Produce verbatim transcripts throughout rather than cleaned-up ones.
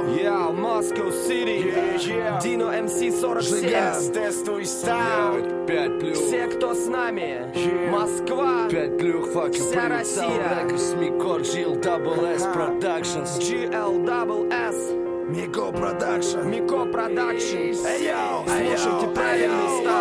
Yeah, Moscow City, yeah, yeah. Dino эм си сорок семь, тестуй стаут, пять плюх. Все, кто с нами, yeah. Москва, пять плюх, вся Россия, Мико, джи эл дабл эс Productions, джи эл дабл эс, Мико Продакшн, Мико Продакшн. Эйо, слушайте правильный став.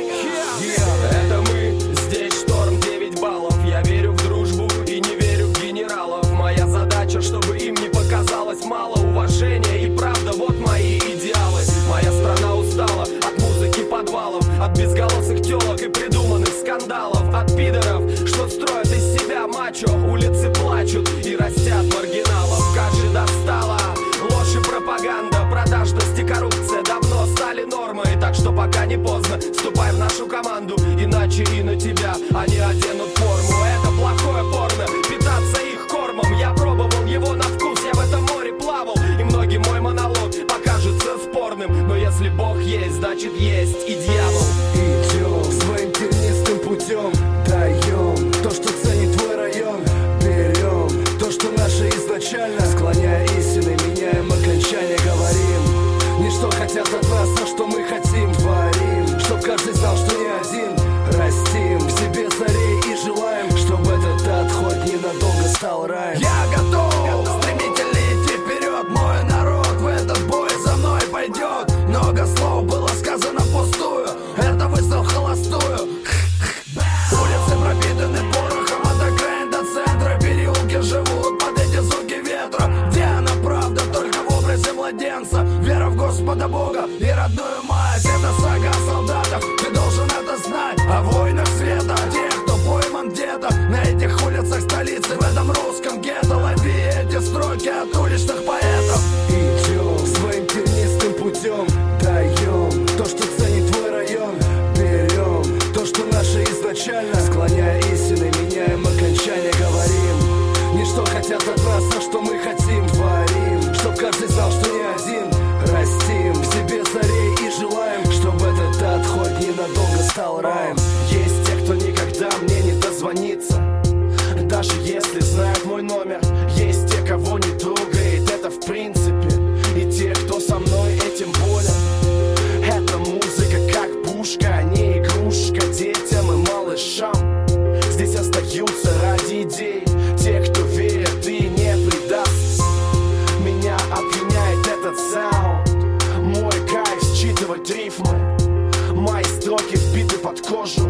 Это мы, здесь шторм девять баллов. Я верю в дружбу и не верю в генералов. Моя задача, чтобы им не показалось мало уважения и правда, вот мои идеалы. Моя страна устала от музыки подвалов, от безголосых телок и придуманных скандалов, от пидоров, что строят из себя мачо. Улицы плачут и растят маргиналов. Как же достала ложь и пропаганда, продажность и коррупция давно стали нормой. Так что пока не поздно, вступай в нашу команду, иначе и на тебя они оденут форму. Это плохое порно, питаться их кормом. Я пробовал его на вкус, я в этом море плавал, и многим мой монолог покажется спорным. Но если Бог есть, значит есть и дьявол. Идем своим тернистым путем, даем то, что ценит твой район, берем то, что наше изначально, склоняя истины, меняем окончание, говорим не что хотят от нас, а что мы хотим, творим, чтоб каждый знал, что не один, растим в себе царей и желаем, чтобы этот ад хоть ненадолго стал раем. Я готов, стремительно идти вперед, мой народ в этот бой за мной пойдет. Много слов было сказано впустую, это выстрел в холостую. Улицы пропитаны порохом от окраин до центра, переулки живут под эти звуки ветра. Где она правда, только в образе младенца, вера в Господа Бога и родную мать. Это сага о солдатах, ты должен это знать, о войнах света, тех, кто пойман где-то на этих улицах столицы, в этом русском гетто. Лови эти строки от уличных поэтов. Идем своим тернистым путем, даем то, что ценит твой район, берем то, что наше изначально, склоняя истины, меняем окончание, говорим не что хотят от нас, а что мы хотим, творим, чтоб каждый знал, что не один, растим в себе царей и желаем, чтобы этот ад хоть ненадолго стал раем. Есть те, кто никогда мне не дозвонится, даже если знают мой номер. Есть те, кого не трогает это в принципе, и те, кто со мной этим болен. Эта музыка как пушка, а не игрушка детям и малышам. Здесь остаются ради идей те, кто верит и не предаст. Меня опьяняет этот саунд, мой кайф считывать рифмы. Мои строки вбиты под кожу,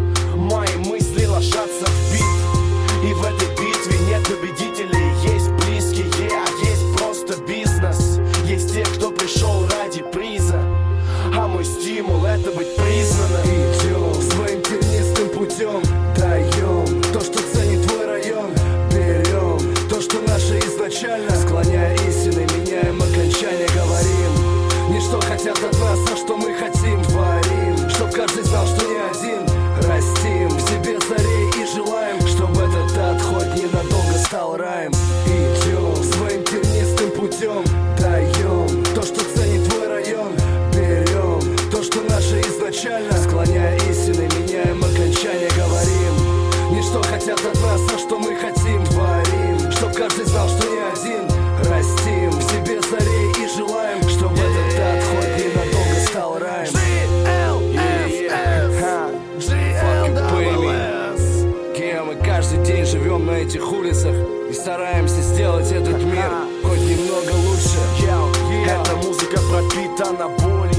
мои мысли ложатся в бит. И в этой битве нет победителей, есть близкие, а есть просто бизнес. Есть те, кто пришел ради приза, а мой стимул — это быть признанным. Идем своим тернистым путем, даем то, что ценит твой район, берем то, что наше изначально, склоняя истины, меняем окончание, говорим не что хотят от нас, а что мы хотим, творим, чтоб каждый знал, что не один, растим в себе царей и желаем, чтобы этот ад хоть ненадолго стал раем. Идем своим тернистым путем, даем то, что ценит твой район, берем то, что наше изначально, склоняя истины, меняем окончание, говорим не что хотят от нас, а что мы хотим, творим, чтоб каждый знал, что не один, растим в себе царей и желаем, чтобы этот ад хоть ненадолго стал раем. Мы каждый день живем на этих улицах и стараемся сделать этот мир хоть немного лучше. Эта музыка пропитана болью.